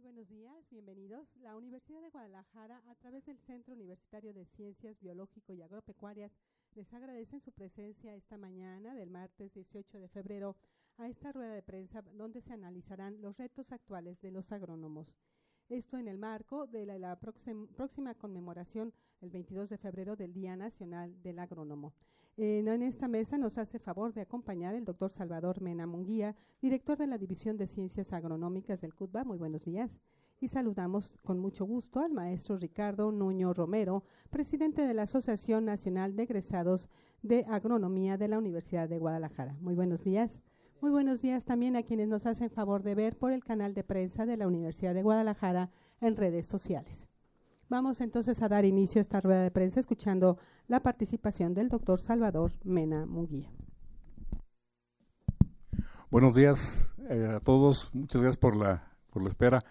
buenos días, bienvenidos. La Universidad de Guadalajara, a través del Centro Universitario de Ciencias Biológico y Agropecuarias, les agradecen su presencia esta mañana del martes 18 de febrero a esta rueda de prensa donde se analizarán los retos actuales de los agrónomos. Esto en el marco de la próxima conmemoración el 22 de febrero del Día Nacional del Agrónomo. En esta mesa nos hace favor de acompañar el doctor Salvador Mena Munguía, director de la División de Ciencias Agronómicas del CUTBA. Muy buenos días. Y saludamos con mucho gusto al maestro Ricardo Nuño Romero, presidente de la Asociación Nacional de Egresados de Agronomía de la Universidad de Guadalajara. Muy buenos días. Muy buenos días también a quienes nos hacen favor de ver por el canal de prensa de la Universidad de Guadalajara en redes sociales. Vamos entonces a dar inicio a esta rueda de prensa escuchando la participación del doctor Salvador Mena Munguía. Buenos días a todos, muchas gracias por la espera.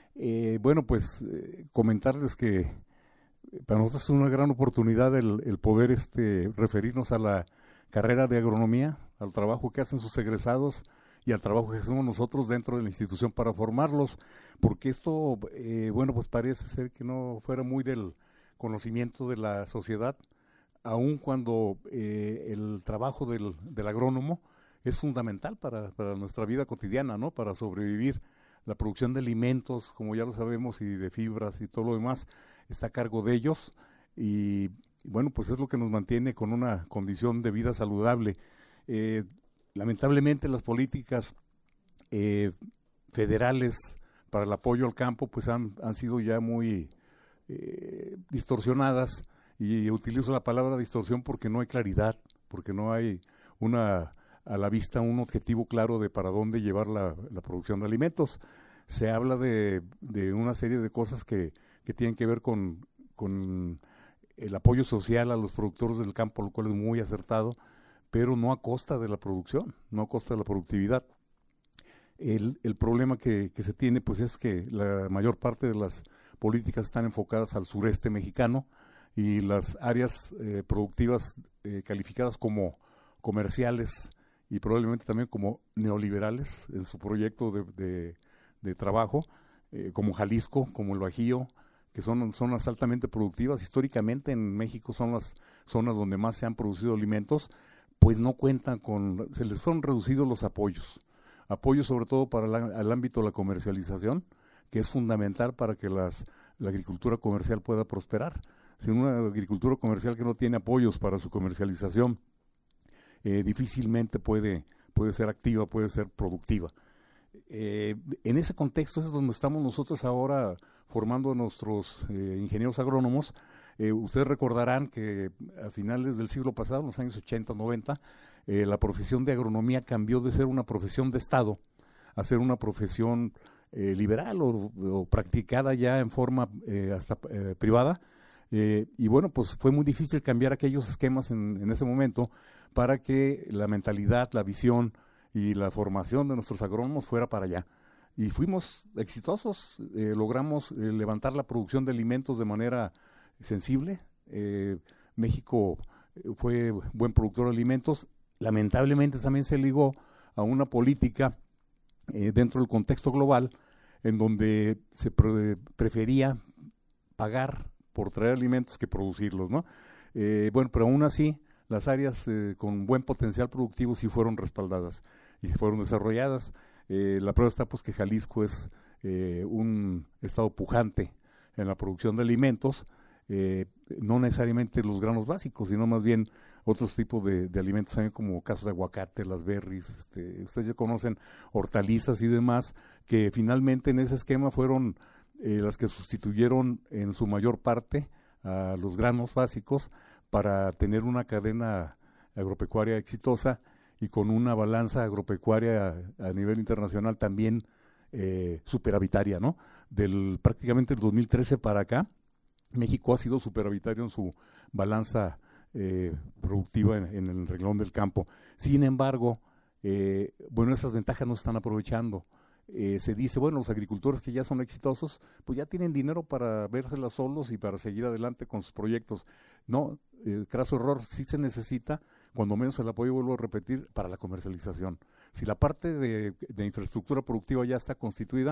Comentarles que para nosotros es una gran oportunidad el poder referirnos a la carrera de agronomía, al trabajo que hacen sus egresados y al trabajo que hacemos nosotros dentro de la institución para formarlos, porque esto, parece ser que no fuera muy del conocimiento de la sociedad, aun cuando el trabajo del agrónomo es fundamental para nuestra vida cotidiana, ¿no? Para sobrevivir. La producción de alimentos, como ya lo sabemos, y de fibras y todo lo demás, está a cargo de ellos y pues es lo que nos mantiene con una condición de vida saludable. Lamentablemente las políticas federales para el apoyo al campo pues han sido ya muy distorsionadas, y utilizo la palabra distorsión porque no hay claridad, porque no hay a la vista un objetivo claro de para dónde llevar la producción de alimentos. Se habla de una serie de cosas que tienen que ver con el apoyo social a los productores del campo, lo cual es muy acertado, pero no a costa de la producción, no a costa de la productividad. El problema que se tiene pues es que la mayor parte de las políticas están enfocadas al sureste mexicano, y las áreas productivas calificadas como comerciales y probablemente también como neoliberales en su proyecto de trabajo, como Jalisco, como el Bajío, que son zonas altamente productivas. Históricamente en México son las zonas donde más se han producido alimentos, pues no cuentan se les fueron reducidos los apoyos sobre todo para el ámbito de la comercialización, que es fundamental para que la agricultura comercial pueda prosperar. Sin una agricultura comercial que no tiene apoyos para su comercialización, difícilmente puede ser activa, puede ser productiva. En ese contexto es donde estamos nosotros ahora formando a nuestros ingenieros agrónomos. Ustedes recordarán que a finales del siglo pasado, en los años 80, 90, la profesión de agronomía cambió de ser una profesión de Estado a ser una profesión liberal o practicada ya en forma hasta privada. Pues fue muy difícil cambiar aquellos esquemas en ese momento para que la mentalidad, la visión y la formación de nuestros agrónomos fuera para allá. Y fuimos exitosos, logramos levantar la producción de alimentos de manera sensible. México fue buen productor de alimentos. Lamentablemente también se ligó a una política dentro del contexto global en donde se prefería pagar por traer alimentos que producirlos, ¿no? Pero aún así las áreas con buen potencial productivo sí fueron respaldadas y se fueron desarrolladas. La prueba está pues que Jalisco es un estado pujante en la producción de alimentos, no necesariamente los granos básicos, sino más bien otros tipos de alimentos, también como casos de aguacate, las berries, ustedes ya conocen hortalizas y demás, que finalmente en ese esquema fueron las que sustituyeron en su mayor parte a los granos básicos para tener una cadena agropecuaria exitosa y con una balanza agropecuaria a nivel internacional también superavitaria, ¿no? Prácticamente el 2013 para acá, México ha sido superavitario en su balanza productiva en el renglón del campo. Sin embargo, esas ventajas no se están aprovechando. Se dice, los agricultores que ya son exitosos, pues ya tienen dinero para vérselas solos y para seguir adelante con sus proyectos. No, craso error, sí se necesita, cuando menos el apoyo, vuelvo a repetir, para la comercialización. Si la parte de infraestructura productiva ya está constituida,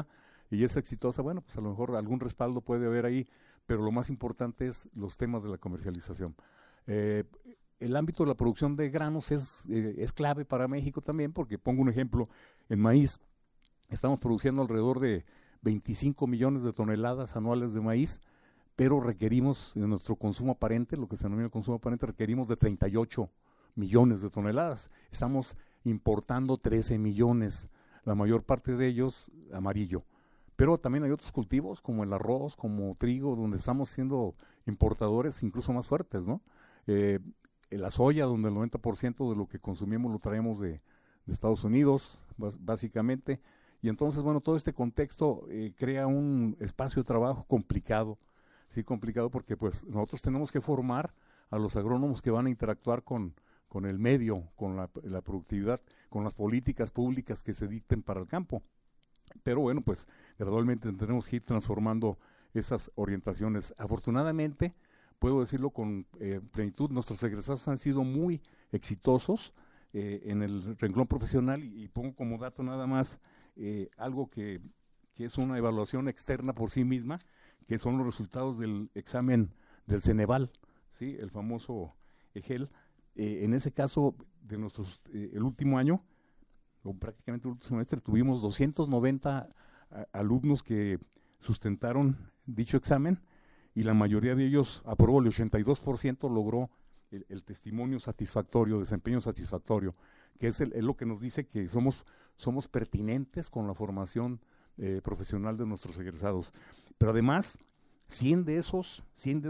y es exitosa, bueno, pues a lo mejor algún respaldo puede haber ahí, pero lo más importante es los temas de la comercialización. El ámbito de la producción de granos es clave para México también, porque pongo un ejemplo, en maíz estamos produciendo alrededor de 25 millones de toneladas anuales de maíz, pero requerimos, en nuestro consumo aparente, lo que se denomina el consumo aparente, requerimos de 38 millones de toneladas. Estamos importando 13 millones, la mayor parte de ellos amarillo. Pero también hay otros cultivos, como el arroz, como trigo, donde estamos siendo importadores incluso más fuertes, ¿no? La soya, donde el 90% de lo que consumimos lo traemos de Estados Unidos, básicamente. Y entonces, bueno, todo este contexto crea un espacio de trabajo complicado, sí, complicado porque pues nosotros tenemos que formar a los agrónomos que van a interactuar con el medio, con la productividad, con las políticas públicas que se dicten para el campo. Pero bueno, pues gradualmente tenemos que ir transformando esas orientaciones. Afortunadamente, puedo decirlo con plenitud, nuestros egresados han sido muy exitosos en el renglón profesional y pongo como dato nada más algo que es una evaluación externa por sí misma, que son los resultados del examen del Ceneval, ¿sí? El famoso EGEL. En ese caso, de nuestros el último año, o prácticamente el último semestre, tuvimos 290 alumnos que sustentaron dicho examen y la mayoría de ellos aprobó, el 82% logró el testimonio satisfactorio, desempeño satisfactorio, que es lo que nos dice que somos pertinentes con la formación profesional de nuestros egresados. Pero además, 100 de esos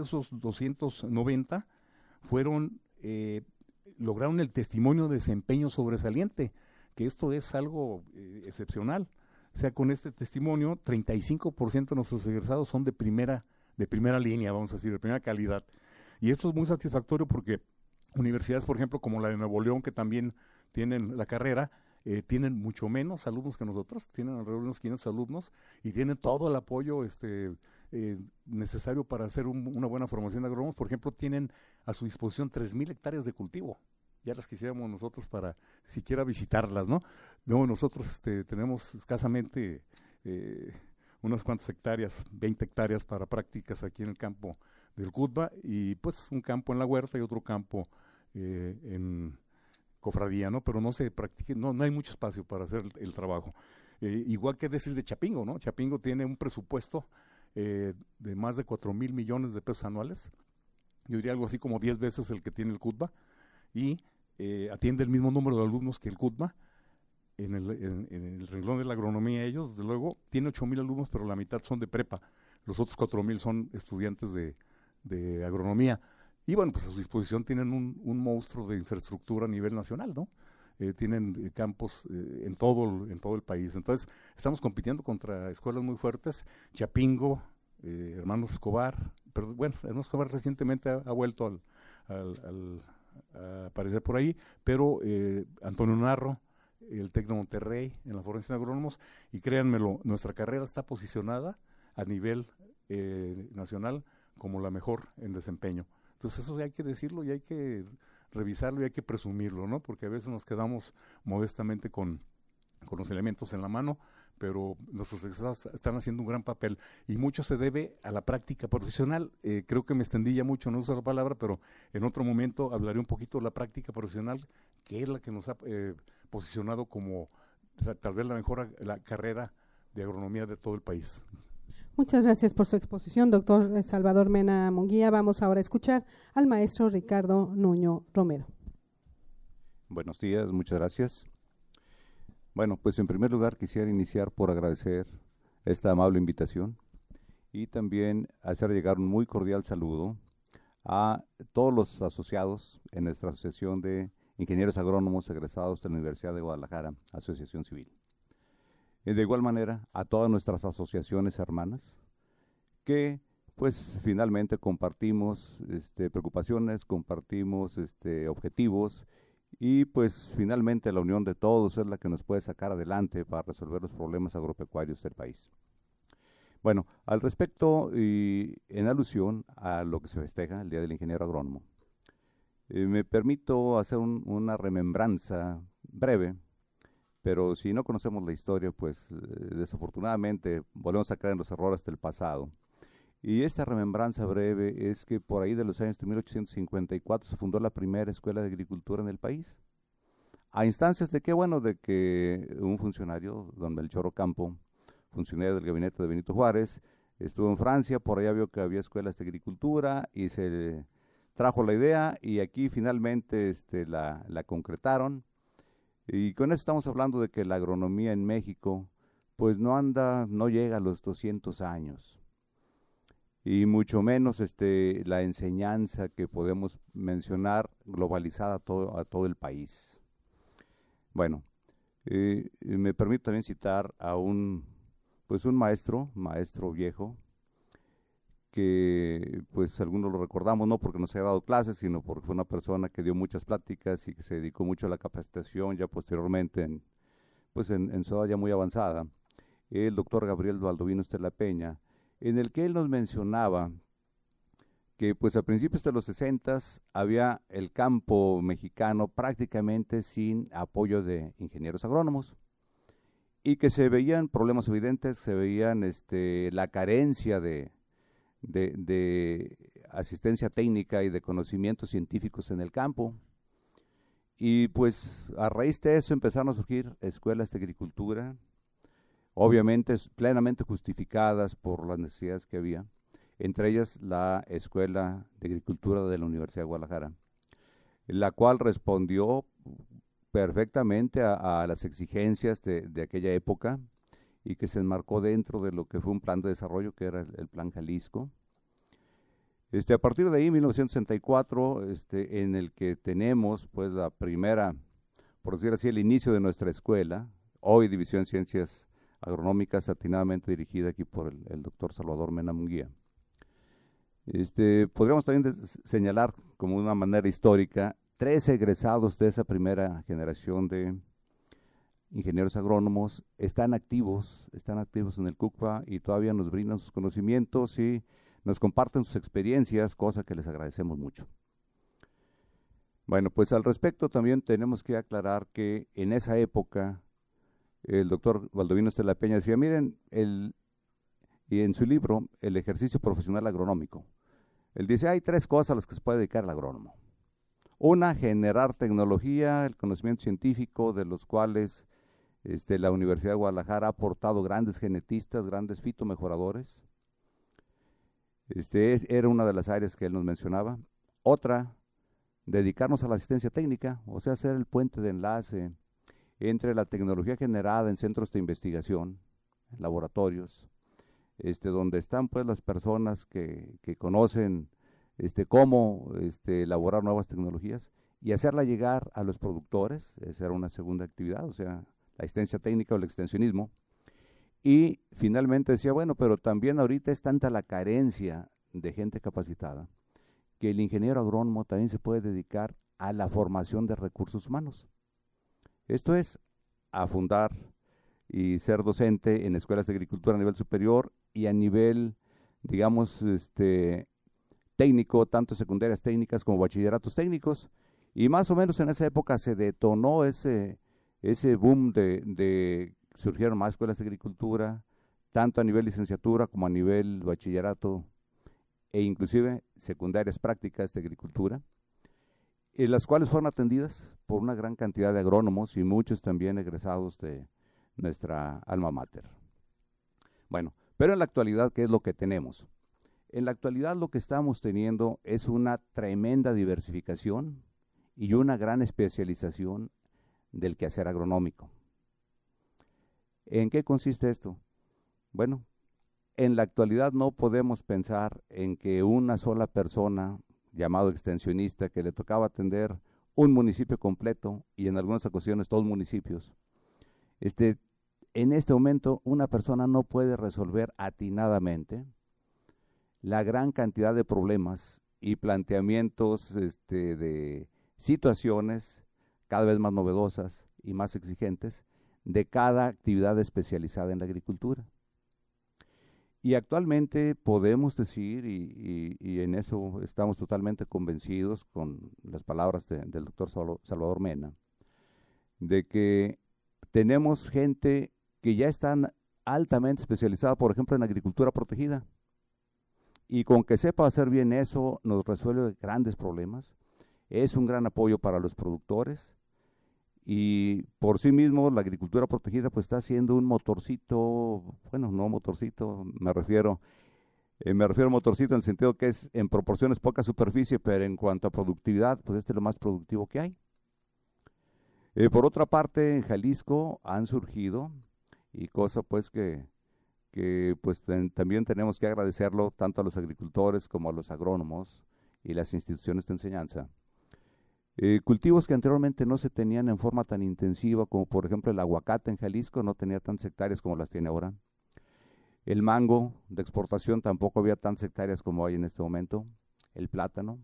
290 lograron el testimonio de desempeño sobresaliente, que esto es algo excepcional. O sea, con este testimonio, 35% de nuestros egresados son de primera línea, vamos a decir, de primera calidad. Y esto es muy satisfactorio porque universidades, por ejemplo, como la de Nuevo León, que también tienen la carrera, tienen mucho menos alumnos que nosotros, tienen alrededor de unos 500 alumnos y tienen todo el apoyo necesario para hacer una buena formación de agrónomos. Por ejemplo, tienen a su disposición 3,000 hectáreas de cultivo. Ya las quisiéramos nosotros para siquiera visitarlas, ¿no? No, nosotros tenemos escasamente unas cuantas hectáreas, 20 hectáreas para prácticas aquí en el campo del Cutba y pues un campo en la huerta y otro campo en cofradía, ¿no? Pero no se practica, no hay mucho espacio para hacer el trabajo. Igual que decir de Chapingo, ¿no? Chapingo tiene un presupuesto de más de 4,000 millones de pesos anuales, yo diría algo así como 10 veces el que tiene el Cutba, y atiende el mismo número de alumnos que el Cutba. En el renglón de la agronomía ellos, desde luego, tiene 8,000 alumnos, pero la mitad son de prepa, los otros 4,000 son estudiantes de agronomía. Y bueno, pues a su disposición tienen un monstruo de infraestructura a nivel nacional, ¿no? Tienen campos en todo el país. Entonces, estamos compitiendo contra escuelas muy fuertes. Chapingo, Hermanos Escobar, pero bueno, Hermanos Escobar recientemente ha vuelto a aparecer por ahí, pero Antonio Narro, el TEC de Monterrey, en la Formación de Agrónomos, y créanmelo, nuestra carrera está posicionada a nivel nacional como la mejor en desempeño. Entonces eso hay que decirlo y hay que revisarlo y hay que presumirlo, ¿no? Porque a veces nos quedamos modestamente con los elementos en la mano, pero nuestros egresados están haciendo un gran papel y mucho se debe a la práctica profesional. Creo que me extendí ya mucho, no uso la palabra, pero en otro momento hablaré un poquito de la práctica profesional, que es la que nos ha posicionado como tal vez la mejor la carrera de agronomía de todo el país. Muchas gracias por su exposición, doctor Salvador Mena Munguía. Vamos ahora a escuchar al maestro Ricardo Nuño Romero. Buenos días, muchas gracias. Bueno, pues en primer lugar quisiera iniciar por agradecer esta amable invitación y también hacer llegar un muy cordial saludo a todos los asociados en nuestra Asociación de Ingenieros Agrónomos egresados de la Universidad de Guadalajara, Asociación Civil. De igual manera, a todas nuestras asociaciones hermanas, que pues finalmente compartimos preocupaciones, compartimos objetivos, y pues finalmente la unión de todos es la que nos puede sacar adelante para resolver los problemas agropecuarios del país. Bueno, al respecto y en alusión a lo que se festeja el Día del Ingeniero Agrónomo, me permito hacer una remembranza breve pero si no conocemos la historia, pues desafortunadamente volvemos a caer en los errores del pasado. Y esta remembranza breve es que por ahí de los años de 1854 se fundó la primera escuela de agricultura en el país. A instancias de que, bueno, de que un funcionario, don Melchor Ocampo, funcionario del gabinete de Benito Juárez, estuvo en Francia, por allá vio que había escuelas de agricultura y se trajo la idea y aquí finalmente la concretaron. Y con eso estamos hablando de que la agronomía en México pues no llega a los 200 años. Y mucho menos la enseñanza que podemos mencionar globalizada a todo el país. Bueno, me permito también citar a un maestro viejo, que pues algunos lo recordamos no porque nos haya dado clases, sino porque fue una persona que dio muchas pláticas y que se dedicó mucho a la capacitación ya posteriormente en su edad ya muy avanzada, el doctor Gabriel Baldovino Estela Peña, en el que él nos mencionaba que pues a principios de los 60s había el campo mexicano prácticamente sin apoyo de ingenieros agrónomos y que se veían problemas evidentes, se veían la carencia de asistencia técnica y de conocimientos científicos en el campo. Y pues a raíz de eso empezaron a surgir escuelas de agricultura, obviamente plenamente justificadas por las necesidades que había, entre ellas la Escuela de Agricultura de la Universidad de Guadalajara, la cual respondió perfectamente a las exigencias de aquella época y que se enmarcó dentro de lo que fue un plan de desarrollo que era el Plan Jalisco. A partir de ahí, 1964, en el que tenemos pues la primera, por decir así, el inicio de nuestra escuela, hoy División de Ciencias Agronómicas, atinadamente dirigida aquí por el doctor Salvador Mena Munguía. Podríamos también señalar como una manera histórica 3 egresados de esa primera generación de ingenieros agrónomos están activos en el CUCPA y todavía nos brindan sus conocimientos y nos comparten sus experiencias, cosa que les agradecemos mucho. Bueno, pues al respecto también tenemos que aclarar que en esa época el doctor Baldovino Estela Peña decía, miren, y en su libro, El ejercicio profesional agronómico, él dice, hay 3 cosas a las que se puede dedicar el agrónomo. Una, generar tecnología, el conocimiento científico, de los cuales la Universidad de Guadalajara ha aportado grandes genetistas, grandes fitomejoradores. Era una de las áreas que él nos mencionaba. Otra, dedicarnos a la asistencia técnica, o sea, ser el puente de enlace entre la tecnología generada en centros de investigación, en laboratorios, donde están pues las personas que conocen cómo elaborar nuevas tecnologías y hacerla llegar a los productores. Esa era una segunda actividad, o sea, la asistencia técnica o el extensionismo. Y finalmente decía, bueno, pero también ahorita es tanta la carencia de gente capacitada que el ingeniero agrónomo también se puede dedicar a la formación de recursos humanos. Esto es, a fundar y ser docente en escuelas de agricultura a nivel superior y a nivel, digamos, técnico, tanto secundarias técnicas como bachilleratos técnicos. Y más o menos en esa época se detonó ese boom de surgieron más escuelas de agricultura, tanto a nivel licenciatura como a nivel bachillerato e inclusive secundarias prácticas de agricultura, en las cuales fueron atendidas por una gran cantidad de agrónomos y muchos también egresados de nuestra alma mater. Bueno, pero en la actualidad, ¿qué es lo que tenemos? En la actualidad lo que estamos teniendo es una tremenda diversificación y una gran especialización del quehacer agronómico. ¿En qué consiste esto? Bueno, en la actualidad no podemos pensar en que una sola persona, llamado extensionista, que le tocaba atender un municipio completo y en algunas ocasiones 2 municipios, en este momento una persona no puede resolver atinadamente la gran cantidad de problemas y planteamientos de situaciones cada vez más novedosas y más exigentes de cada actividad especializada en la agricultura. Y actualmente podemos decir, y en eso estamos totalmente convencidos con las palabras del doctor Salvador Mena, de que tenemos gente que ya están altamente especializada, por ejemplo, en agricultura protegida. Y con que sepa hacer bien eso, nos resuelve grandes problemas. Es un gran apoyo para los productores. Y por sí mismo, la agricultura protegida pues está siendo un motorcito, bueno, no motorcito, me refiero a motorcito en el sentido que es en proporciones poca superficie, pero en cuanto a productividad, pues este es lo más productivo que hay. Por otra parte, en Jalisco han surgido, y cosa pues que pues también tenemos que agradecerlo tanto a los agricultores como a los agrónomos y las instituciones de enseñanza. Cultivos que anteriormente no se tenían en forma tan intensiva, como por ejemplo el aguacate en Jalisco, no tenía tantas hectáreas como las tiene ahora. El mango de exportación tampoco había tantas hectáreas como hay en este momento. El plátano,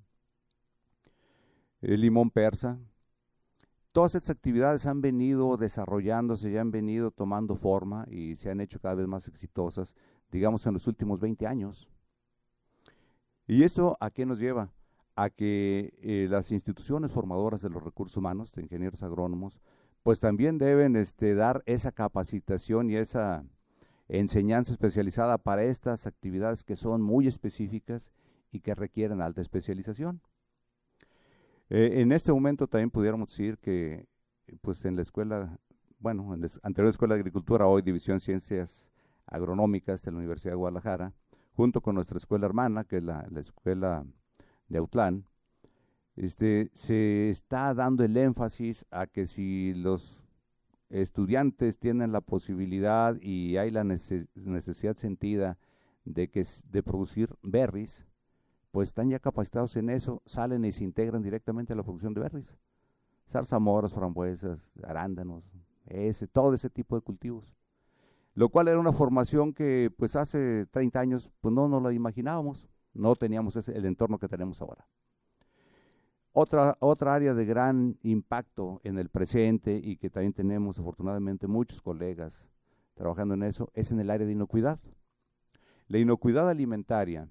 el limón persa. Todas estas actividades han venido desarrollándose y han venido tomando forma y se han hecho cada vez más exitosas, digamos, en los últimos 20 años. ¿Y esto a qué nos lleva? A que las instituciones formadoras de los recursos humanos, de ingenieros agrónomos, pues también deben dar esa capacitación y esa enseñanza especializada para estas actividades que son muy específicas y que requieren alta especialización. En este momento también pudiéramos decir que pues en la escuela, bueno, en la anterior Escuela de Agricultura, hoy División Ciencias Agronómicas de la Universidad de Guadalajara, junto con nuestra escuela hermana, que es la Escuela de Autlán, se está dando el énfasis a que si los estudiantes tienen la posibilidad y hay la necesidad sentida de producir berries, pues están ya capacitados en eso, salen y se integran directamente a la producción de berries, zarzamoras, frambuesas, arándanos, todo ese tipo de cultivos, lo cual era una formación que pues hace 30 años pues no nos la imaginábamos, no teníamos el entorno que tenemos ahora. Otra área de gran impacto en el presente y que también tenemos afortunadamente muchos colegas trabajando en eso es en el área de inocuidad. La inocuidad alimentaria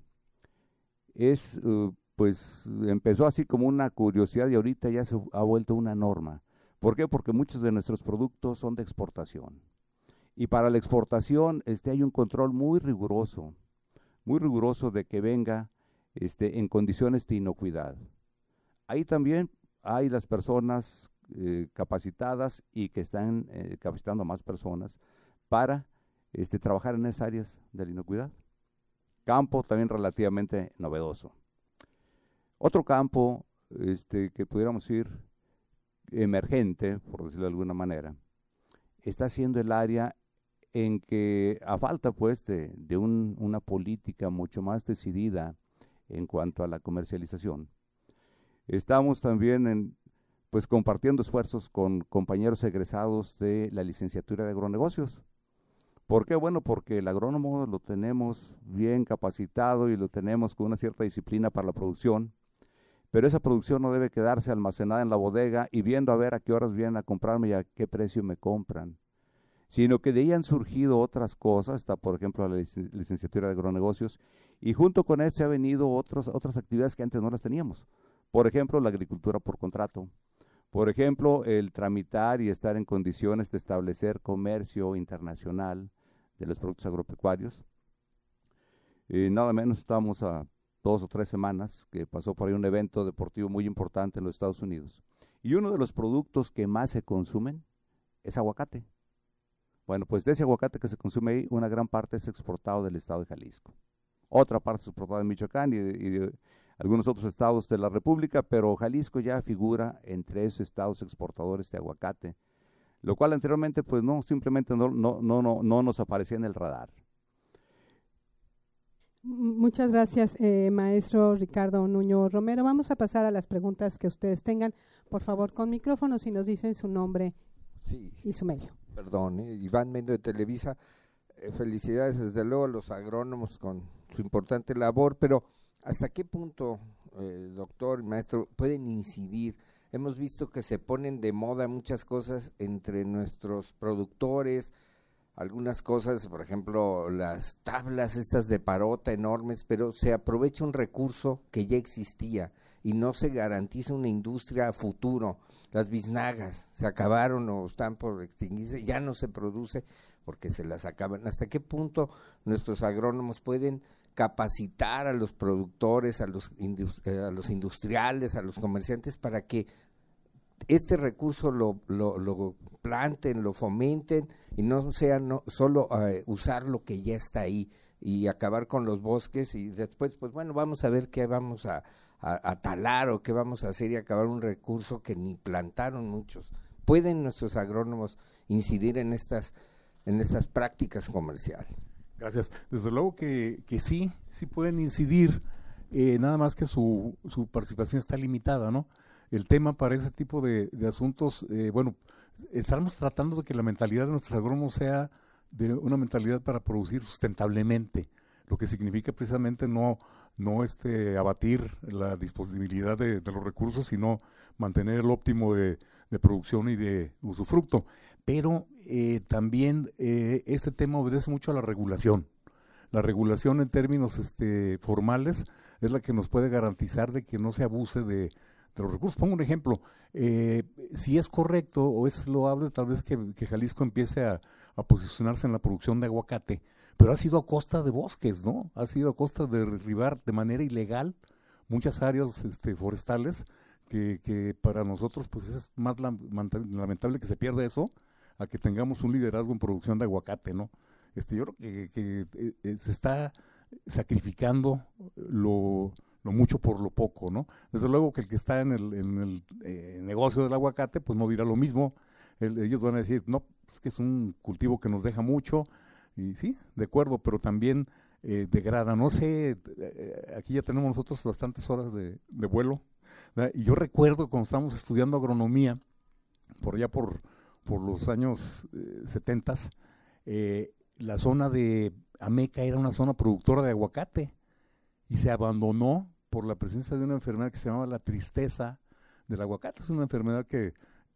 pues empezó así como una curiosidad y ahorita ya se ha vuelto una norma. ¿Por qué? Porque muchos de nuestros productos son de exportación. Y para la exportación hay un control muy riguroso de que venga en condiciones de inocuidad. Ahí también hay las personas capacitadas y que están capacitando a más personas para trabajar en esas áreas de la inocuidad. Campo también relativamente novedoso. Otro campo que pudiéramos decir emergente, por decirlo de alguna manera, está siendo el área en que a falta pues de una política mucho más decidida en cuanto a la comercialización. Estamos también pues compartiendo esfuerzos con compañeros egresados de la licenciatura de agronegocios. ¿Por qué? Bueno, porque el agrónomo lo tenemos bien capacitado y lo tenemos con una cierta disciplina para la producción, pero esa producción no debe quedarse almacenada en la bodega y viendo a ver a qué horas vienen a comprarme y a qué precio me compran, sino que de ahí han surgido otras cosas. Está por ejemplo la licenciatura de agronegocios y junto con eso se han venido otras actividades que antes no las teníamos. Por ejemplo, la agricultura por contrato. Por ejemplo, el tramitar y estar en condiciones de establecer comercio internacional de los productos agropecuarios. Nada menos estamos a 2 o 3 semanas que pasó por ahí un evento deportivo muy importante en los Estados Unidos. Y uno de los productos que más se consumen es aguacate. Bueno, pues de ese aguacate que se consume ahí, una gran parte es exportado del estado de Jalisco. Otra parte es exportada en Michoacán y de algunos otros estados de la República, pero Jalisco ya figura entre esos estados exportadores de aguacate, lo cual anteriormente pues simplemente no nos aparecía en el radar. Muchas gracias, maestro Ricardo Nuño Romero. Vamos a pasar a las preguntas que ustedes tengan. Por favor, con micrófono, si nos dicen su nombre y su medio. Perdón, Iván Mendo de Televisa. Felicidades desde luego a los agrónomos con su importante labor, pero ¿hasta qué punto, doctor y maestro, pueden incidir? Hemos visto que se ponen de moda muchas cosas entre nuestros productores, algunas cosas, por ejemplo, las tablas estas de parota enormes, pero se aprovecha un recurso que ya existía y no se garantiza una industria a futuro. Las biznagas se acabaron o están por extinguirse, ya no se produce porque se las acaban. ¿Hasta qué punto nuestros agrónomos pueden capacitar a los productores, a los industriales, a los comerciantes para que este recurso lo planten, lo fomenten y no sea solo usar lo que ya está ahí y acabar con los bosques y después, pues bueno, vamos a ver qué vamos a talar o qué vamos a hacer y acabar un recurso que ni plantaron muchos? ¿Pueden nuestros agrónomos incidir en estas prácticas comerciales? Gracias. Desde luego que sí pueden incidir, nada más que su participación está limitada, ¿no? El tema para ese tipo de asuntos, bueno, estamos tratando de que la mentalidad de nuestros agrónomos sea de una mentalidad para producir sustentablemente, lo que significa precisamente no abatir la disponibilidad de los recursos, sino mantener el óptimo de producción y de usufructo. Pero también este tema obedece mucho a la regulación. La regulación en términos formales es la que nos puede garantizar de que no se abuse de los recursos. Pongo un ejemplo, si es correcto o es loable tal vez que Jalisco empiece a posicionarse en la producción de aguacate, pero ha sido a costa de bosques, ¿no? Ha sido a costa de derribar de manera ilegal muchas áreas forestales que para nosotros pues es más lamentable que se pierda eso a que tengamos un liderazgo en producción de aguacate, ¿no? Yo creo que se está sacrificando lo mucho por lo poco, ¿no? Desde luego que el que está en el negocio del aguacate, pues no dirá lo mismo. Ellos van a decir, no, es que es un cultivo que nos deja mucho, y sí, de acuerdo, pero también degrada. No sé, aquí ya tenemos nosotros bastantes horas de vuelo, ¿verdad? Y yo recuerdo cuando estábamos estudiando agronomía, por allá por los años 70s, la zona de Ameca era una zona productora de aguacate, y se abandonó por la presencia de una enfermedad que se llamaba la tristeza del aguacate. Es una enfermedad que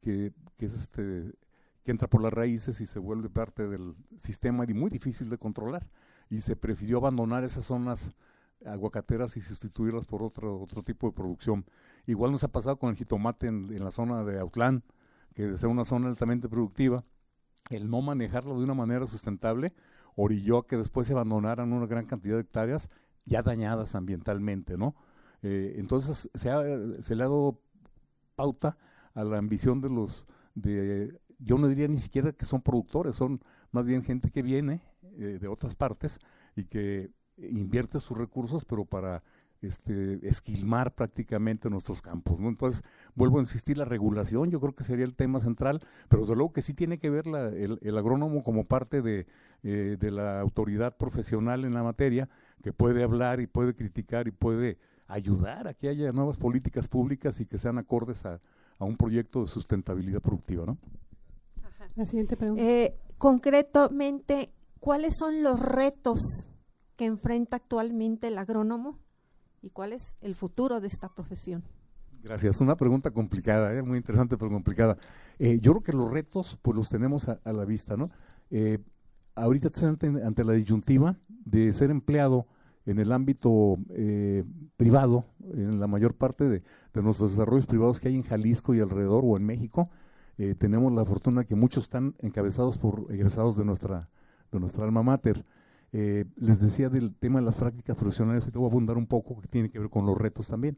es que entra por las raíces y se vuelve parte del sistema y muy difícil de controlar. Y se prefirió abandonar esas zonas aguacateras y sustituirlas por otro tipo de producción. Igual nos ha pasado con el jitomate en la zona de Autlán, que de ser una zona altamente productiva, el no manejarlo de una manera sustentable orilló a que después se abandonaran una gran cantidad de hectáreas ya dañadas ambientalmente, ¿no? Entonces se le ha dado pauta a la ambición yo no diría ni siquiera que son productores, son más bien gente que viene de otras partes y que invierte sus recursos, pero para esquilmar prácticamente nuestros campos, ¿no? Entonces, vuelvo a insistir, la regulación yo creo que sería el tema central, pero desde luego que sí tiene que ver el agrónomo como parte de la autoridad profesional en la materia, que puede hablar y puede criticar y puede ayudar a que haya nuevas políticas públicas y que sean acordes a un proyecto de sustentabilidad productiva, ¿no? Ajá. La siguiente pregunta. Concretamente, ¿cuáles son los retos que enfrenta actualmente el agrónomo y cuál es el futuro de esta profesión? Gracias, una pregunta complicada, muy interesante pero complicada. Yo creo que los retos pues los tenemos a la vista, ¿no? Ahorita están ante la disyuntiva de ser empleado en el ámbito privado, en la mayor parte de nuestros desarrollos privados que hay en Jalisco y alrededor o en México. Tenemos la fortuna que muchos están encabezados por egresados de nuestra alma mater. Les decía del tema de las prácticas profesionales, ahorita voy a abundar un poco, que tiene que ver con los retos también.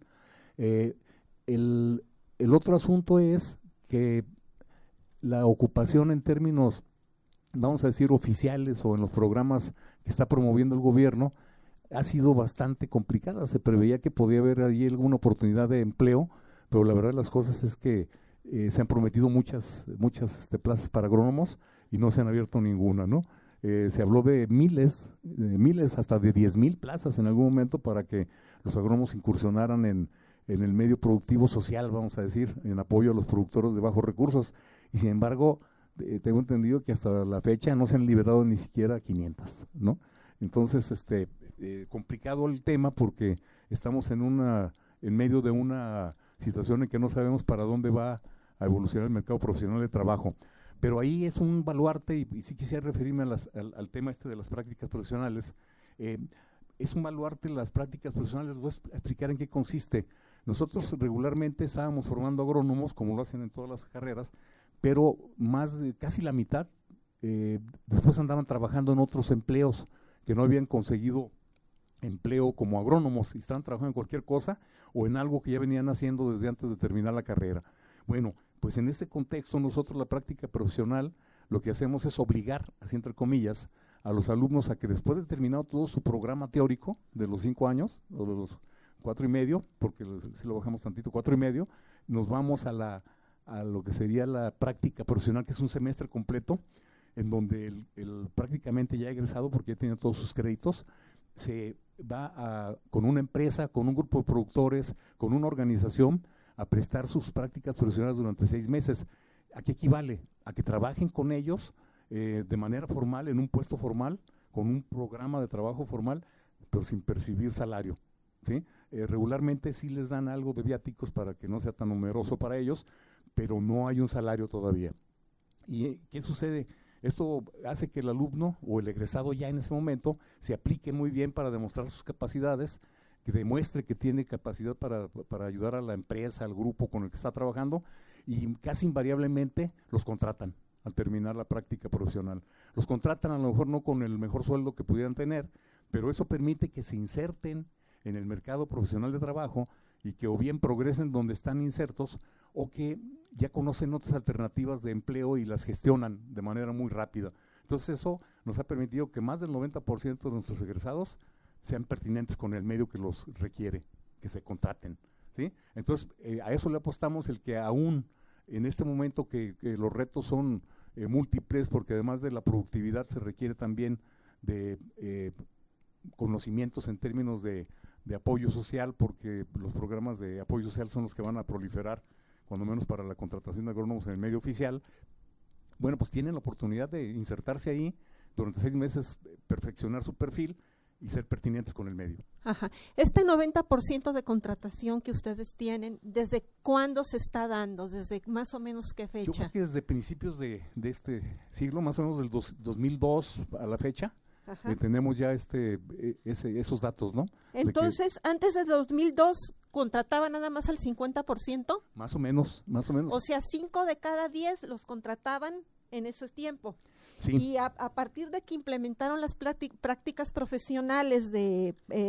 El otro asunto es que la ocupación en términos, vamos a decir, oficiales o en los programas que está promoviendo el gobierno, ha sido bastante complicada. Se preveía que podía haber allí alguna oportunidad de empleo, pero la verdad de las cosas es que se han prometido muchas plazas para agrónomos y no se han abierto ninguna, ¿no? Se habló de miles, hasta de 10,000 plazas en algún momento para que los agrónomos incursionaran en el medio productivo social, vamos a decir, en apoyo a los productores de bajos recursos. Y sin embargo, tengo entendido que hasta la fecha no se han liberado ni siquiera 500, ¿no? Entonces, complicado el tema porque estamos en medio de una situación en que no sabemos para dónde va a evolucionar el mercado profesional de trabajo. pero ahí es un baluarte, y sí quisiera referirme al tema de las prácticas profesionales. Es un baluarte las prácticas profesionales, les voy a explicar en qué consiste. Nosotros regularmente estábamos formando agrónomos, como lo hacen en todas las carreras, pero casi la mitad después andaban trabajando en otros empleos que no habían conseguido empleo como agrónomos y estaban trabajando en cualquier cosa o en algo que ya venían haciendo desde antes de terminar la carrera. Bueno, pues en este contexto nosotros la práctica profesional lo que hacemos es obligar, así entre comillas, a los alumnos a que después de terminado todo su programa teórico de los 5 años o de los 4 y medio, porque si lo bajamos tantito, 4 y medio, nos vamos a lo que sería la práctica profesional, que es un semestre completo, en donde el prácticamente ya egresado, porque ya tiene todos sus créditos, se va con una empresa, con un grupo de productores, con una organización, a prestar sus prácticas profesionales durante 6 meses. ¿A qué equivale? A que trabajen con ellos de manera formal, en un puesto formal, con un programa de trabajo formal, pero sin percibir salario, ¿sí? Regularmente sí les dan algo de viáticos para que no sea tan numeroso para ellos, pero no hay un salario todavía. ¿Y qué sucede? Esto hace que el alumno o el egresado ya en ese momento se aplique muy bien para demostrar sus capacidades, que demuestre que tiene capacidad para ayudar a la empresa, al grupo con el que está trabajando, y casi invariablemente los contratan al terminar la práctica profesional. Los contratan a lo mejor no con el mejor sueldo que pudieran tener, pero eso permite que se inserten en el mercado profesional de trabajo y que o bien progresen donde están insertos o que ya conocen otras alternativas de empleo y las gestionan de manera muy rápida. Entonces eso nos ha permitido que más del 90% de nuestros egresados sean pertinentes con el medio que los requiere, que se contraten, ¿sí? Entonces a eso le apostamos, el que aún en este momento que los retos son múltiples, porque además de la productividad se requiere también de conocimientos en términos de apoyo social, porque los programas de apoyo social son los que van a proliferar, cuando menos para la contratación de agrónomos en el medio oficial. Bueno, pues tienen la oportunidad de insertarse ahí, durante 6 meses perfeccionar su perfil y ser pertinentes con el medio. Ajá. Este 90% de contratación que ustedes tienen, ¿desde cuándo se está dando? ¿Desde más o menos qué fecha? Yo creo que desde principios de este siglo, más o menos del 2002 a la fecha, tenemos ya esos datos, ¿no? Entonces, antes de 2002, ¿contrataban nada más al 50%? Más o menos. O sea, 5 de cada 10 los contrataban en ese tiempo. Sí. Y a partir de que implementaron las prácticas profesionales de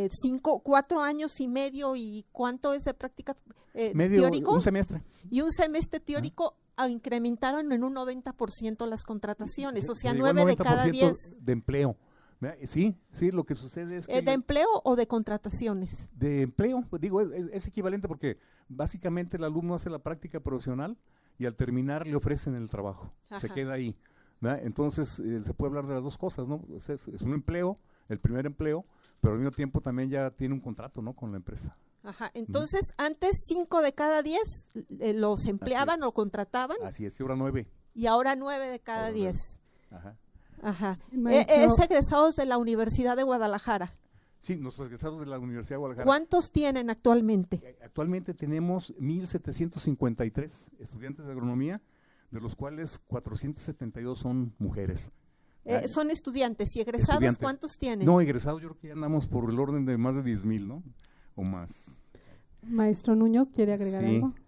4 años y medio, ¿y cuánto es de práctica teórico? Un semestre. Y un semestre teórico, incrementaron en un 90% las contrataciones, Sí, o sea, 9 de cada 10. De empleo. Sí, lo que sucede es que… ¿De empleo o de contrataciones? De empleo, digo, es equivalente, porque básicamente el alumno hace la práctica profesional y al terminar le ofrecen el trabajo, se queda ahí, ¿verdad? Entonces se puede hablar de las dos cosas, ¿no? Es un empleo, el primer empleo, pero al mismo tiempo también ya tiene un contrato, ¿no?, con la empresa. Ajá, entonces antes 5 de cada 10 los empleaban o contrataban. Así es, y ahora 9. Y ahora 9 de cada 10. Ajá. Ajá. Maestro, Es egresados de la Universidad de Guadalajara. Sí, nuestros egresados de la Universidad de Guadalajara. ¿Cuántos tienen actualmente? Actualmente tenemos 1,753 estudiantes de agronomía, de los cuales 472 son mujeres. Son estudiantes. ¿Y egresados Estudiantes. cuántos tienen? No, egresados yo creo que ya andamos por el orden de más de 10,000, ¿no? O más. Maestro Nuño, ¿quiere agregar Sí. algo?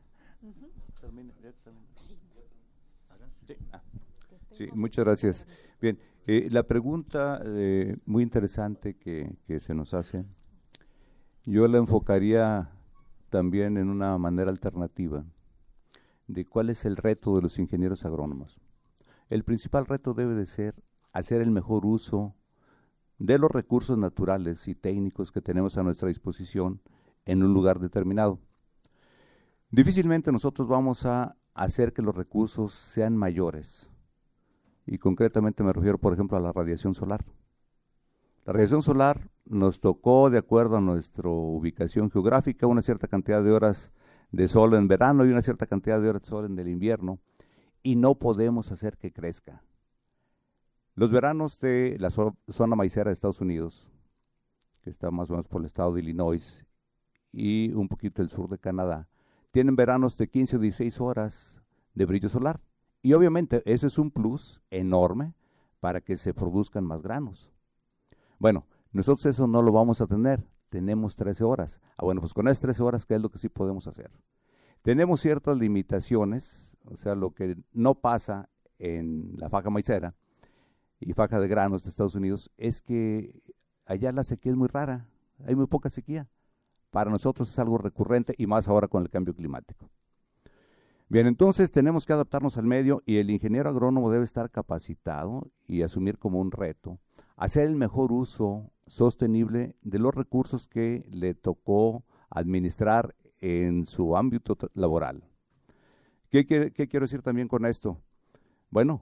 Sí, muchas gracias. Bien, la pregunta muy interesante que se nos hace, yo la enfocaría también en una manera alternativa de cuál es el reto de los ingenieros agrónomos. El principal reto debe de ser hacer el mejor uso de los recursos naturales y técnicos que tenemos a nuestra disposición en un lugar determinado. Difícilmente nosotros vamos a hacer que los recursos sean mayores. Y concretamente me refiero, por ejemplo, a la radiación solar. La radiación solar nos tocó, de acuerdo a nuestra ubicación geográfica, una cierta cantidad de horas de sol en verano y una cierta cantidad de horas de sol en el invierno, y no podemos hacer que crezca. Los veranos de la zona maicera de Estados Unidos, que está más o menos por el estado de Illinois y un poquito el sur de Canadá, tienen veranos de 15 o 16 horas de brillo solar, Y obviamente eso es un plus enorme para que se produzcan más granos. Bueno, nosotros eso no lo vamos a tener, tenemos 13 horas. Bueno, pues con esas 13 horas, ¿qué es lo que sí podemos hacer? Tenemos ciertas limitaciones, o sea, lo que no pasa en la faja maicera y faja de granos de Estados Unidos es que allá la sequía es muy rara, hay muy poca sequía. Para nosotros es algo recurrente y más ahora con el cambio climático. Bien, entonces tenemos que adaptarnos al medio y el ingeniero agrónomo debe estar capacitado y asumir como un reto hacer el mejor uso sostenible de los recursos que le tocó administrar en su ámbito laboral. ¿Qué quiero decir también con esto? Bueno,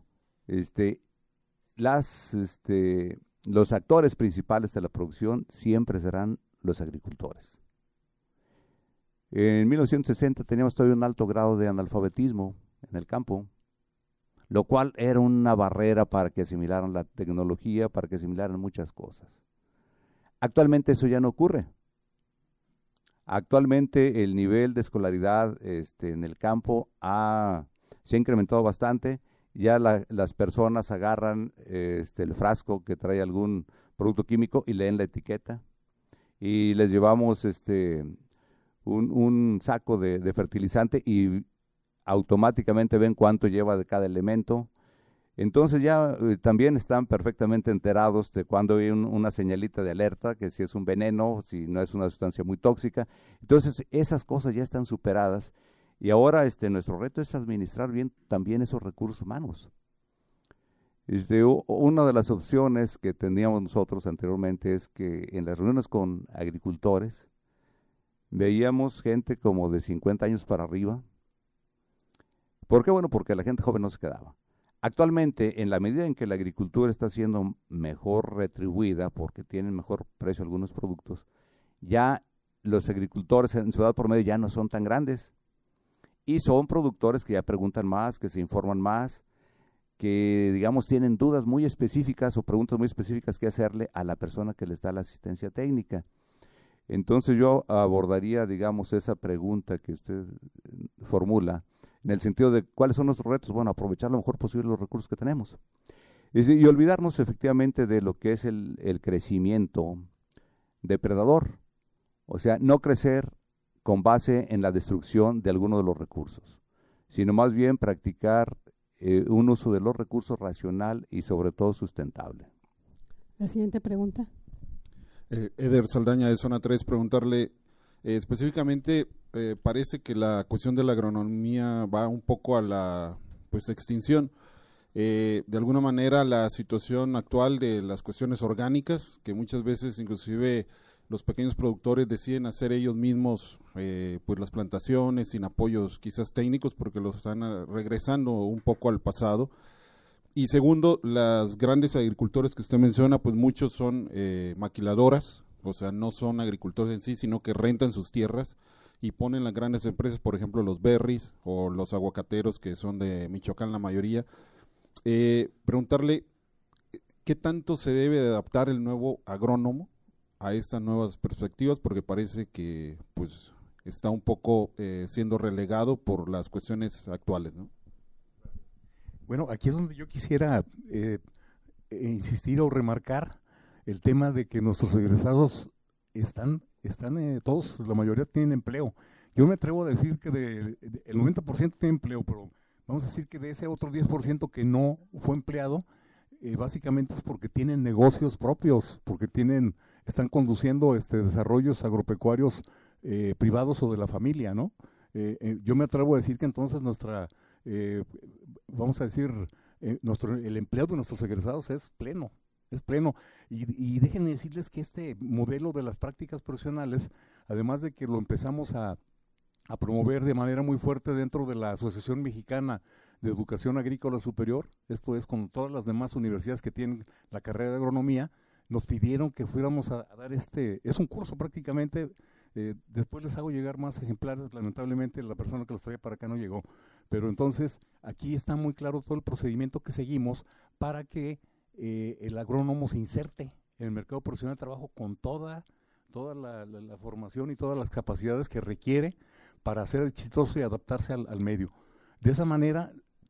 los actores principales de la producción siempre serán los agricultores. En 1960 teníamos todavía un alto grado de analfabetismo en el campo, lo cual era una barrera para que asimilaran la tecnología, para que asimilaran muchas cosas. Actualmente eso ya no ocurre. Actualmente el nivel de escolaridad en el campo se ha incrementado bastante. Ya las personas agarran el frasco que trae algún producto químico y leen la etiqueta. Y les llevamos un saco de fertilizante y automáticamente ven cuánto lleva de cada elemento. Entonces ya también están perfectamente enterados de cuando hay una señalita de alerta, que si es un veneno, si no es una sustancia muy tóxica. Entonces esas cosas ya están superadas y ahora nuestro reto es administrar bien también esos recursos humanos. Una de las opciones que teníamos nosotros anteriormente es que en las reuniones con agricultores veíamos gente como de 50 años para arriba. ¿Por qué? Bueno, porque la gente joven no se quedaba. Actualmente, en la medida en que la agricultura está siendo mejor retribuida porque tienen mejor precio algunos productos, ya los agricultores en ciudad promedio ya no son tan grandes y son productores que ya preguntan más, que se informan más, que digamos tienen dudas muy específicas o preguntas muy específicas que hacerle a la persona que les da la asistencia técnica. Entonces yo abordaría, digamos, esa pregunta que usted formula en el sentido de cuáles son nuestros retos. Bueno, aprovechar lo mejor posible los recursos que tenemos y olvidarnos efectivamente de lo que es el crecimiento depredador, o sea, no crecer con base en la destrucción de alguno de los recursos, sino más bien practicar un uso de los recursos racional y sobre todo sustentable. La siguiente pregunta. Eder Saldaña de Zona 3, preguntarle específicamente, parece que la cuestión de la agronomía va un poco a la extinción. De alguna manera la situación actual de las cuestiones orgánicas, que muchas veces inclusive los pequeños productores deciden hacer ellos mismos las plantaciones sin apoyos quizás técnicos porque los están regresando un poco al pasado. Y segundo, las grandes agricultores que usted menciona, pues muchos son maquiladoras, o sea, no son agricultores en sí, sino que rentan sus tierras y ponen las grandes empresas, por ejemplo, los berries o los aguacateros, que son de Michoacán la mayoría. Preguntarle, ¿qué tanto se debe de adaptar el nuevo agrónomo a estas nuevas perspectivas? Porque parece que pues está un poco siendo relegado por las cuestiones actuales, ¿no? Bueno, aquí es donde yo quisiera insistir o remarcar el tema de que nuestros egresados están todos, la mayoría tienen empleo. Yo me atrevo a decir que el 90% tiene empleo, pero vamos a decir que de ese otro 10% que no fue empleado, básicamente es porque tienen negocios propios, porque están conduciendo desarrollos agropecuarios privados o de la familia, ¿no? Yo me atrevo a decir que entonces vamos a decir, el empleo de nuestros egresados es pleno. Y déjenme decirles que este modelo de las prácticas profesionales, además de que lo empezamos a promover de manera muy fuerte dentro de la Asociación Mexicana de Educación Agrícola Superior, esto es con todas las demás universidades que tienen la carrera de agronomía, nos pidieron que fuéramos a dar es un curso prácticamente. Después les hago llegar más ejemplares, lamentablemente la persona que los traía para acá no llegó, pero entonces aquí está muy claro todo el procedimiento que seguimos para que el agrónomo se inserte en el mercado profesional de trabajo con toda la formación y todas las capacidades que requiere para ser exitoso y adaptarse al medio. De esa manera,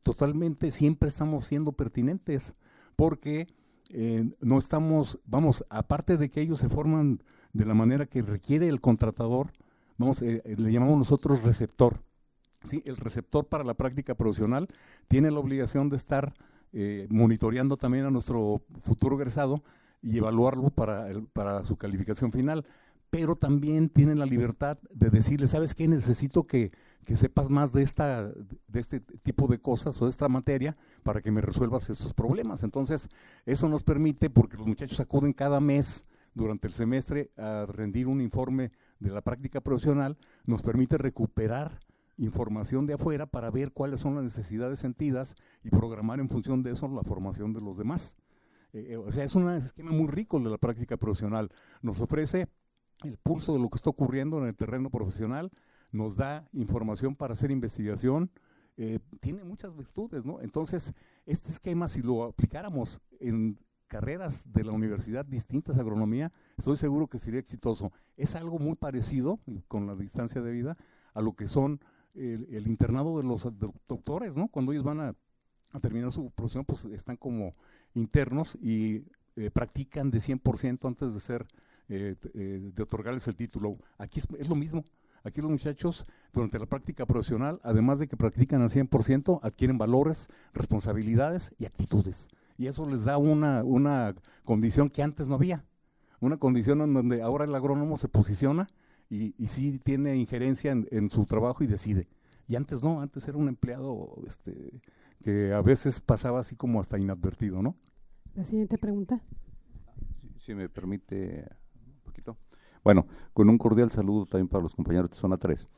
totalmente siempre estamos siendo pertinentes, porque no estamos, vamos, aparte de que ellos se forman de la manera que requiere el contratador, vamos, le llamamos nosotros receptor. Sí, el receptor para la práctica profesional tiene la obligación de estar monitoreando también a nuestro futuro egresado y evaluarlo para su calificación final, pero también tienen la libertad de decirle, ¿sabes qué? Necesito que sepas más de este tipo de cosas o de esta materia para que me resuelvas estos problemas. Entonces, eso nos permite, porque los muchachos acuden cada mes durante el semestre a rendir un informe de la práctica profesional, nos permite recuperar información de afuera para ver cuáles son las necesidades sentidas y programar en función de eso la formación de los demás. O sea, es un esquema muy rico el de la práctica profesional. Nos ofrece el pulso de lo que está ocurriendo en el terreno profesional, nos da información para hacer investigación, tiene muchas virtudes, ¿no? Entonces, este esquema, si lo aplicáramos en carreras de la universidad distintas a agronomía, estoy seguro que sería exitoso. Es algo muy parecido, con la distancia de vida, a lo que son el internado de los doctores, ¿no? Cuando ellos van a terminar su profesión, pues están como internos y practican de 100% antes de ser de otorgarles el título. Aquí es lo mismo. Aquí los muchachos, durante la práctica profesional, además de que practican al 100%, adquieren valores, responsabilidades y actitudes. Y eso les da una condición que antes no había. Una condición en donde ahora el agrónomo se posiciona y sí tiene injerencia en su trabajo y decide. Y antes no, antes era un empleado que a veces pasaba así como hasta inadvertido, ¿no? La siguiente pregunta. Si me permite un poquito. Bueno, con un cordial saludo también para los compañeros de Zona 3.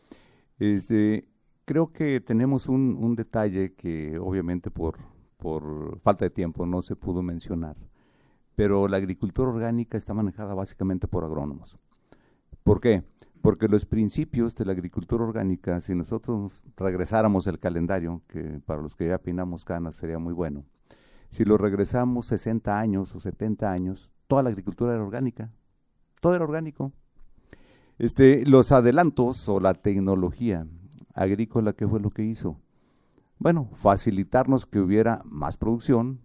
Creo que tenemos un detalle que obviamente por falta de tiempo no se pudo mencionar, pero la agricultura orgánica está manejada básicamente por agrónomos. ¿Por qué? Porque los principios de la agricultura orgánica, si nosotros regresáramos el calendario, que para los que ya peinamos canas sería muy bueno, si lo regresamos 60 años o 70 años, toda la agricultura era orgánica, todo era orgánico. Los adelantos o la tecnología agrícola, ¿qué fue lo que hizo? Bueno, facilitarnos que hubiera más producción,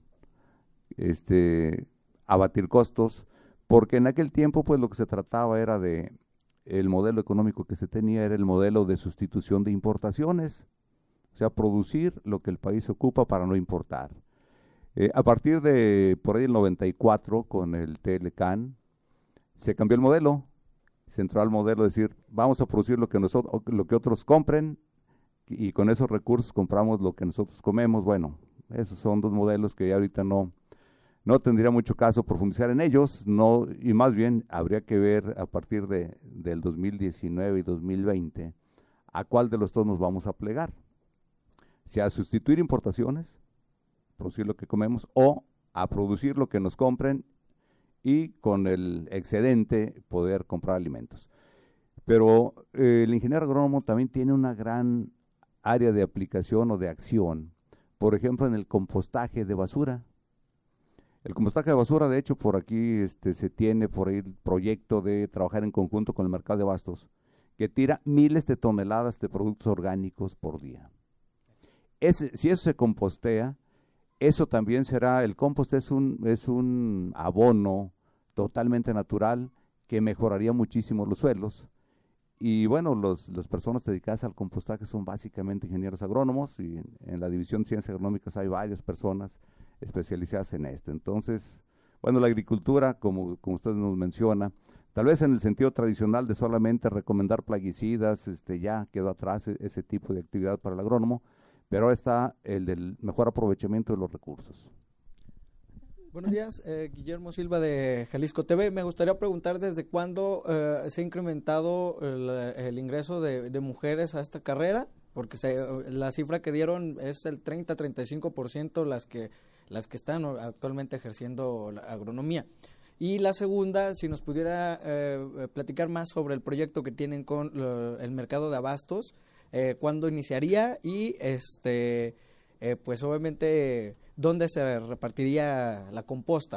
abatir costos, porque en aquel tiempo pues lo que se trataba era de, el modelo económico que se tenía era el modelo de sustitución de importaciones, o sea, producir lo que el país ocupa para no importar. A partir de por ahí el 94 con el TLCAN se cambió el modelo, se entró al modelo de decir vamos a producir lo que otros compren y con esos recursos compramos lo que nosotros comemos. Bueno, esos son dos modelos que ya ahorita no tendría mucho caso profundizar en ellos, y más bien habría que ver a partir del 2019 y 2020 a cuál de los dos nos vamos a plegar, si a sustituir importaciones, producir lo que comemos, o a producir lo que nos compren y con el excedente poder comprar alimentos. Pero el ingeniero agrónomo también tiene una gran área de aplicación o de acción, por ejemplo en el compostaje de basura. El compostaje de basura, de hecho, por aquí se tiene por ahí el proyecto de trabajar en conjunto con el mercado de abastos, que tira miles de toneladas de productos orgánicos por día. Si eso se compostea, eso también será, el compost es un abono totalmente natural que mejoraría muchísimo los suelos. Y bueno, las personas dedicadas al compostaje son básicamente ingenieros agrónomos, y en la división de ciencias agronómicas hay varias personas especializadas en esto. Entonces, bueno, la agricultura, como usted nos menciona, tal vez en el sentido tradicional de solamente recomendar plaguicidas, ya quedó atrás ese tipo de actividad para el agrónomo, pero ahora está el del mejor aprovechamiento de los recursos. Buenos días, Guillermo Silva de Jalisco TV. Me gustaría preguntar desde cuándo se ha incrementado el ingreso de mujeres a esta carrera, porque la cifra que dieron es el 30-35% las que están actualmente ejerciendo la agronomía. Y la segunda, si nos pudiera platicar más sobre el proyecto que tienen con el mercado de abastos, cuándo iniciaría y pues obviamente dónde se repartiría la composta.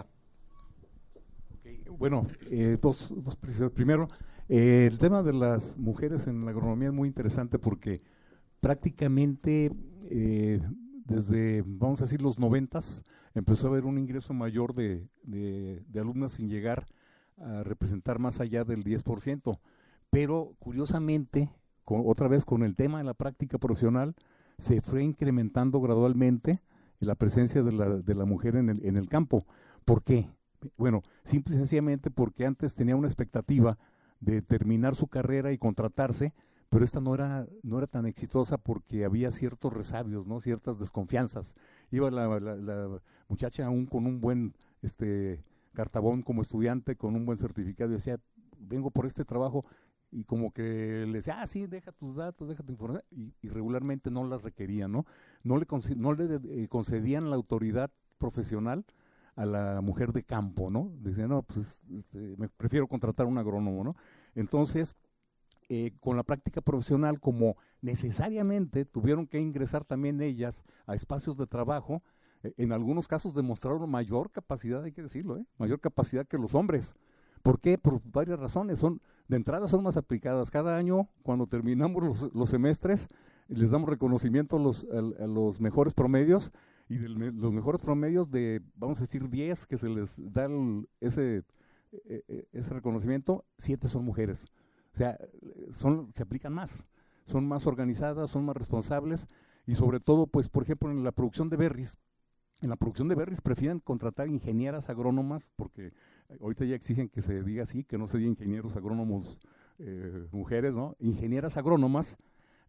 Okay. Bueno, dos precisiones. Primero, el tema de las mujeres en la agronomía es muy interesante porque prácticamente desde, vamos a decir, los 90s, empezó a haber un ingreso mayor de alumnas sin llegar a representar más allá del 10%. Pero, curiosamente, otra vez con el tema de la práctica profesional, se fue incrementando gradualmente la presencia de la mujer en el campo. ¿Por qué? Bueno, simple y sencillamente porque antes tenía una expectativa de terminar su carrera y contratarse, pero esta no era tan exitosa porque había ciertos resabios, ¿no? Ciertas desconfianzas. Iba la muchacha aún con un buen cartabón como estudiante, con un buen certificado, y decía, vengo por este trabajo, y como que le decía, sí, deja tus datos, deja tu información, y regularmente no las requerían, ¿no? No le concedían la autoridad profesional a la mujer de campo, ¿no? Decían, no, pues me prefiero contratar un agrónomo, ¿no? Entonces, con la práctica profesional, como necesariamente tuvieron que ingresar también ellas a espacios de trabajo, en algunos casos demostraron mayor capacidad, hay que decirlo, mayor capacidad que los hombres. ¿Por qué? Por varias razones. De entrada son más aplicadas. Cada año, cuando terminamos los semestres, les damos reconocimiento a los mejores promedios, y de los mejores promedios de, vamos a decir, 10 que se les da ese reconocimiento, 7 son mujeres. O sea, se aplican más, son más organizadas, son más responsables, y sobre todo, pues, por ejemplo, en la producción de berries, prefieren contratar ingenieras agrónomas, porque ahorita ya exigen que se diga así, que no se diga ingenieros agrónomos mujeres, ¿no? Ingenieras agrónomas,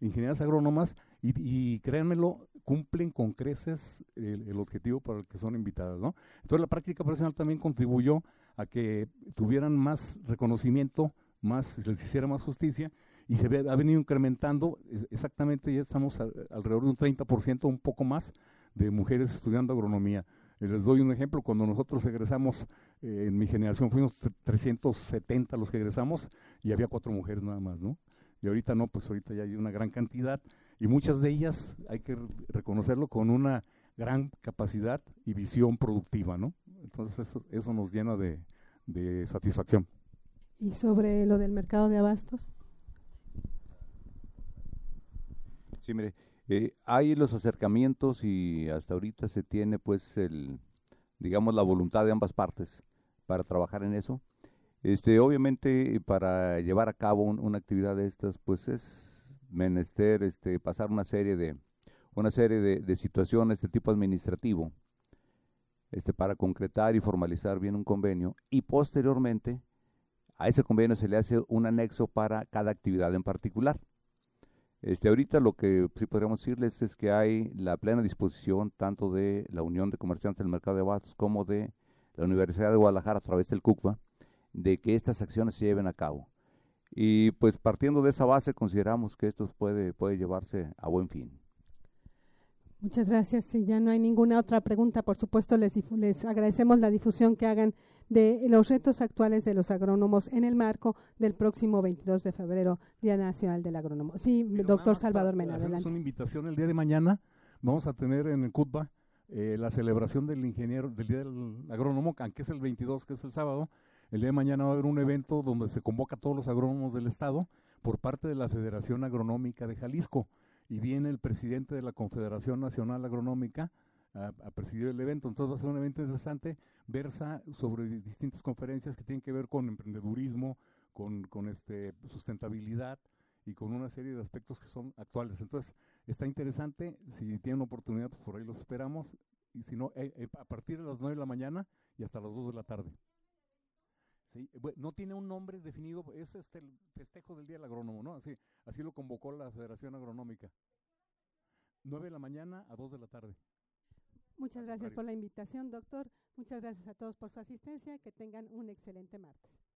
y créanmelo, cumplen con creces el objetivo para el que son invitadas, ¿no? Entonces la práctica profesional también contribuyó a que tuvieran más reconocimiento, les hiciera más justicia, y ha venido incrementando. Exactamente, ya estamos alrededor de un 30%, un poco más, de mujeres estudiando agronomía. Les doy un ejemplo: cuando nosotros egresamos, en mi generación fuimos 370 los que egresamos, y había 4 mujeres nada más, ¿no? Y ahorita no, pues ahorita ya hay una gran cantidad, y muchas de ellas, hay que reconocerlo, con una gran capacidad y visión productiva, ¿no? Entonces eso nos llena de satisfacción. ¿Y sobre lo del mercado de abastos? Sí, mire, hay los acercamientos, y hasta ahorita se tiene, pues, digamos, la voluntad de ambas partes para trabajar en eso. Obviamente, para llevar a cabo una actividad de estas, pues es menester pasar una serie de situaciones de tipo administrativo, para concretar y formalizar bien un convenio, y posteriormente a ese convenio se le hace un anexo para cada actividad en particular. Ahorita lo que sí podríamos decirles es que hay la plena disposición tanto de la Unión de Comerciantes del Mercado de Abastos como de la Universidad de Guadalajara a través del CUCBA, de que estas acciones se lleven a cabo. Y pues partiendo de esa base, consideramos que esto puede llevarse a buen fin. Muchas gracias. Si ya no hay ninguna otra pregunta, por supuesto les agradecemos la difusión que hagan de los retos actuales de los agrónomos en el marco del próximo 22 de febrero, Día Nacional del Agrónomo. Sí, doctor Salvador Mena, adelante. Una invitación: el día de mañana vamos a tener en el CUTBA la celebración del Día del Agrónomo, aunque es el 22, que es el sábado. El día de mañana va a haber un evento donde se convoca a todos los agrónomos del estado por parte de la Federación Agronómica de Jalisco, y viene el presidente de la Confederación Nacional Agronómica a presidir el evento. Entonces va a ser un evento interesante, versa sobre distintas conferencias que tienen que ver con emprendedurismo, con sustentabilidad, y con una serie de aspectos que son actuales. Entonces está interesante. Si tienen oportunidad, pues por ahí los esperamos, y si no, a partir de las 9 de la mañana y hasta las 2 de la tarde. Sí, no tiene un nombre definido, es el festejo del Día del Agrónomo, ¿no? Así lo convocó la Federación Agronómica. 9 de la mañana a 2 de la tarde. Muchas gracias por la invitación, doctor. Muchas gracias a todos por su asistencia. Que tengan un excelente martes.